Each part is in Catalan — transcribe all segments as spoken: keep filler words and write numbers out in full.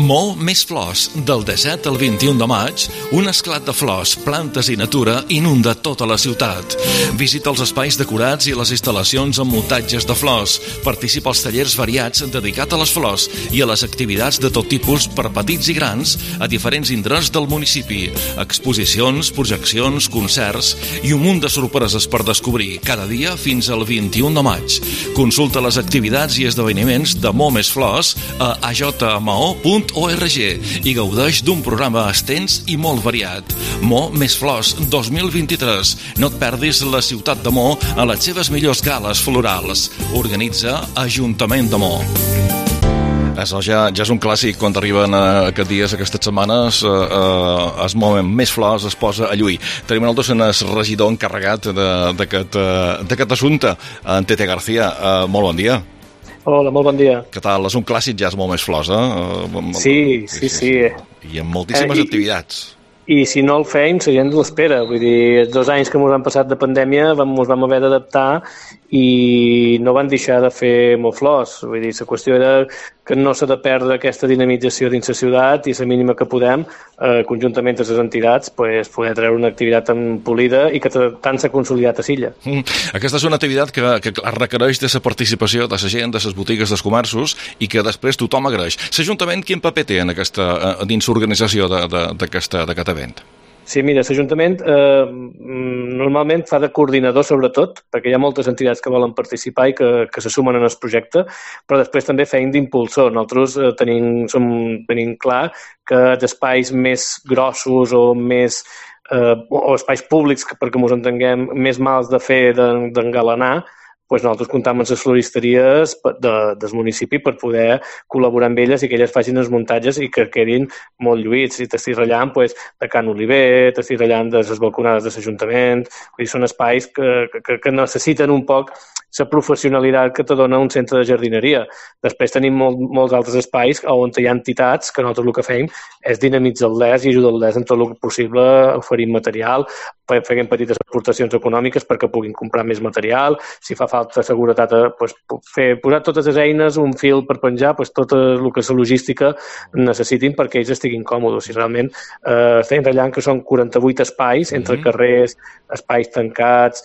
Mo més flors, del disset al vint-i-un de maig, un esclat de flors, plantes i natura inunda tota la ciutat. Visita els espais decorats i les instal·lacions amb muntatges de flors. Participa als tallers variats dedicats a les flors i a les activitats de tot tipus per petits i grans a diferents indrets del municipi. Exposicions, projeccions, concerts i un munt de sorpreses per descobrir cada dia fins al vint-i-un de maig. Consulta les activitats i esdeveniments de Mo més flors a a j m o punt org i gaudeix d'un programa extens i molt variat. Mo més flors dos mil vint-i-tres. No et perdis la ciutat de Mo a les seves millors gales florals. Organitza Ajuntament de Mo. Això ja, ja és un clàssic quan arriben a aquests dies, aquestes setmanes, eh, eh, es mouen més flors, es posa a lluir. Tenim el docent regidor encarregat d'aquest assumpte, en Tete García. Eh, molt bon dia. Hola, molt bon dia. Què tal? És un clàssic, ja és molt més flors, eh? Sí, sí, sí. I amb moltíssimes eh, i, activitats. I si no el feim, la gent l'espera. Vull dir, els dos anys que ens han passat de pandèmia vam, ens vam haver d'adaptar i no van deixar de fer molt flors. Vull dir, la qüestió era que no s'ha de perdre aquesta dinamització dins la ciutat i la mínima que podem, eh, conjuntament amb les entitats, pues, poder treure una activitat tan polida i que tant s'ha consolidat a Silla. Mm. Aquesta és una activitat que, que requereix de la participació de la gent, de les botigues, dels comerços i que després tothom agraeix. L'Ajuntament quin paper té en aquesta, dins l'organització d'aquest event? Sí, mira, l'Ajuntament eh, normalment fa de coordinador sobretot, perquè hi ha moltes entitats que volen participar i que, que se sumen en el projecte, però després també feim d'impulsor. Nosaltres eh, tenim, som, tenim clar que d'espais més grossos o més eh, o espais públics, perquè ens entenguem, més mals de fer, d'engalanar, pues nosaltres comptam amb les floristeries de, del municipi per poder col·laborar amb elles i que elles facin els muntatges i que quedin molt lluïts. I t'estic ratllant pues, de Can Oliver, t'estic ratllant de les balconades de l'Ajuntament. Vull dir, són espais que, que, que necessiten un poc la professionalitat que te dona un centre de jardineria. Després tenim molt, molts altres espais on hi ha entitats que nosaltres el que fem és dinamitzar-les i ajudar-les en tot el possible, oferint material, fent petites aportacions econòmiques perquè puguin comprar més material, si fa falta seguretat, pues, fer, posar totes les eines, un fil per penjar, pues, tot el que és la logística necessitin perquè ells estiguin còmodes. I realment eh, estem ratllant que són quaranta-vuit espais, entre mm-hmm. carrers, espais tancats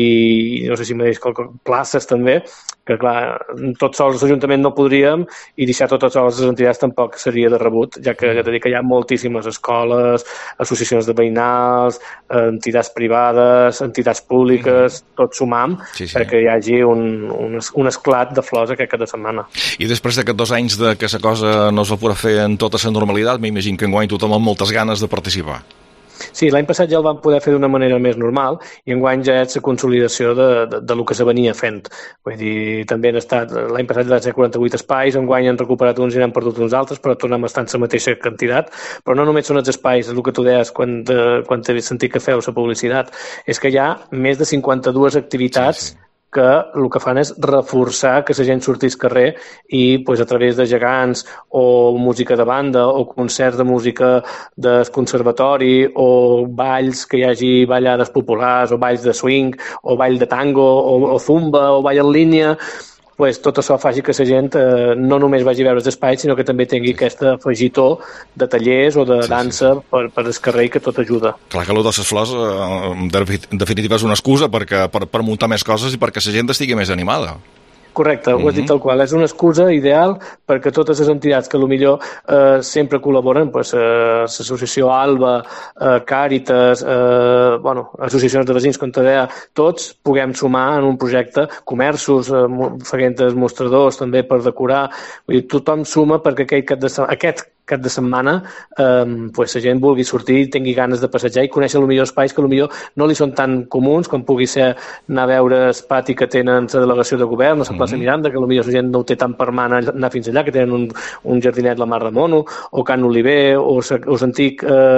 i no sé si m'he dit places també, que clar, tots sols l'Ajuntament no podríem i deixar totes sols les entitats tampoc seria de rebut, ja que, ja que hi ha moltíssimes escoles, associacions de veïnals, entitats privades, entitats públiques, mm. tot sumam, sí, sí. perquè hi hagi un, un, un esclat de flors aquest cap de setmana. I després d'aquests dos anys de que la cosa no es va poder fer en tota la normalitat, m'imagino que enguany tothom amb moltes ganes de participar. Sí, l'any passat ja el vam poder fer d'una manera més normal i enguany ja és la consolidació de, de, de lo que se venia fent. Vull dir, també han estat, l'any passat van ser quaranta-vuit espais, enguany han recuperat uns i n'han perdut uns altres, però tornem a estar en la mateixa quantitat. Però no només són els espais, és el que tu deies quan, de, quan t'he sentit que feu la publicitat, és que hi ha més de cinquanta-dues activitats sí, sí. que el que fan és reforçar que la gent sortís al carrer i pues, a través de gegants o música de banda o concerts de música del conservatori o balls que hi hagi ballades populars o balls de swing o ball de tango o, o zumba o ball en línia, pues, tot això faci que la gent eh, no només vagi a veure els espais, sinó que també tingui aquest afegitó de tallers o de sí, dansa sí, sí. Per, per el carrer que tot ajuda. Clar que allò de les flors, eh, en definitiva, és una excusa perquè, per, per muntar més coses i perquè la gent estigui més animada. Correcte, ho has dit tal qual. És una excusa ideal perquè totes les entitats que potser eh, sempre col·laboren, pues, eh, l'associació Alba, eh, Càritas, eh, bueno, associacions de veïns, com te deia, tots puguem sumar en un projecte, comerços, eh, fent mostradors també per decorar. Vull dir, tothom suma perquè aquest cap de setmana, aquest cap de setmana eh, pues, la gent vulgui sortir i tingui ganes de passejar i conèixer potser espais que potser no li són tan comuns com pugui ser anar a veure el pati que tenen la delegació de govern, a la plaça Miranda, que potser la gent no ho té tan per mà anar fins allà, que tenen un, un jardinet la Mar de Mono, o Can Oliver, o l'antic eh,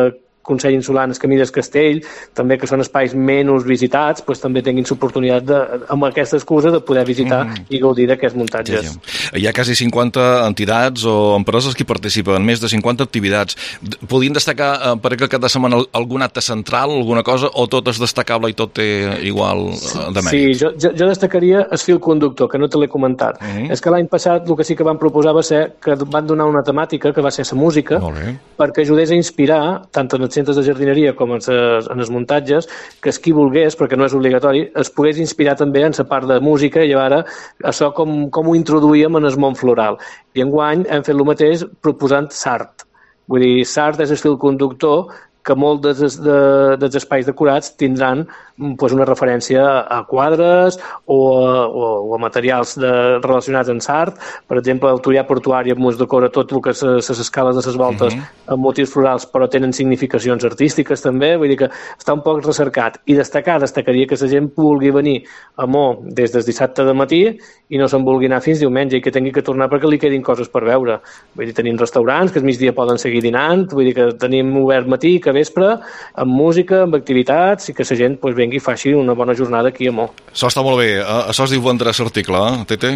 Consell Insular en el Camí del Castell, també que són espais menys visitats, doncs també tinguin l'oportunitat, amb aquesta excusa, de poder visitar mm. i gaudir d'aquests muntatges. Ja, ja. Hi ha quasi cinquanta entitats o empreses que participen, més de cinquanta activitats. Podien destacar, eh, per aquest cap de setmana, algun acte central, alguna cosa, o tot és destacable i tot té igual eh, de mèrit? Sí, jo, jo, jo destacaria el fil conductor, que no te l'he comentat. Mm. És que l'any passat el que sí que van proposar va ser que van donar una temàtica, que va ser la música, perquè ajudés a inspirar, tant en els centres de jardineria com en, ses, en els muntatges, que es qui volgués, perquè no és obligatori, es pogués inspirar també en la part de música, i ara això com, com ho introduïem en el món floral. I enguany hem fet el mateix proposant l'art. Vull dir, l'art és el fil conductor que molts dels, de, dels espais decorats tindran pues, una referència a quadres o a, o, o a materials de, relacionats amb l'art. Per exemple, el Tuià Portuari ens decora tot el que les escales de les voltes uh-huh. amb motius florals, però tenen significacions artístiques també, vull dir que està un poc recercat. I destacar, destacaria que la gent vulgui venir a Mo des del dissabte de matí i no se'n vulgui anar fins diumenge i que tingui que tornar perquè li quedin coses per veure. Vull dir, tenim restaurants que al migdia poden seguir dinant, vull dir que tenim obert matí, que vespre, amb música, amb activitats, i que la gent pues, vengui i faci una bona jornada aquí a Mo. Això està molt bé. Això es diu vendre l'article, eh, Tete?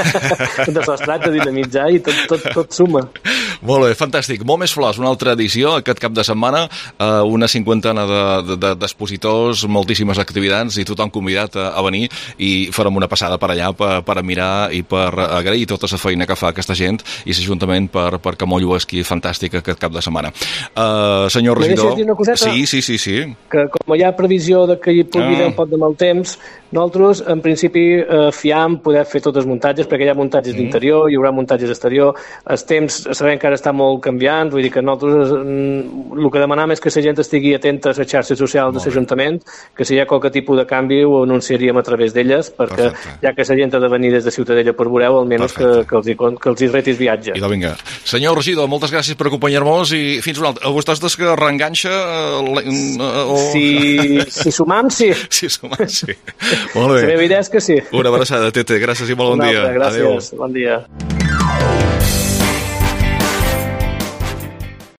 De això es tracta, dinamitzar, i tot, tot, tot suma. Molt bé, fantàstic. Molt més flors, una altra edició aquest cap de setmana, eh, una cinquantena d'expositors, de, de, moltíssimes activitats i tothom convidat a, a venir i farem una passada per allà per, per mirar i per agrair tota la feina que fa aquesta gent i l'Ajuntament per, per que Mollo esqui fantàstic aquest cap de setmana. Uh, senyor regidor... Sí, sí, sí, sí. Que com hi ha previsió de que hi pugui haver ah. un poc de mal temps, nosaltres, en principi, eh, fiam poder fer tots els muntatges, perquè hi ha muntatges mm. d'interior, hi haurà muntatges exterior, el temps sabem que ara està molt canviant, vull dir que nosaltres mm, el que demanam és que la gent estigui atenta a les xarxes socials de l'Ajuntament, que si hi ha qualque tipus de canvi ho anunciaríem a través d'elles, perquè Perfecte. Ja que la gent ha de venir des de Ciutadella per veureu, almenys que, que, els hi, que els hi retis viatge. I vinga. Senyor regidor, moltes gràcies per acompanyar-nos i fins una altra. A vostès des que reenganxa... O... Si, si sumam, sí. Si sumam, sí. Molt bé. La meva idea és que sí. Una abraçada, Tete. Gràcies i molt bon dia. Gràcies. Adéu. Bon dia.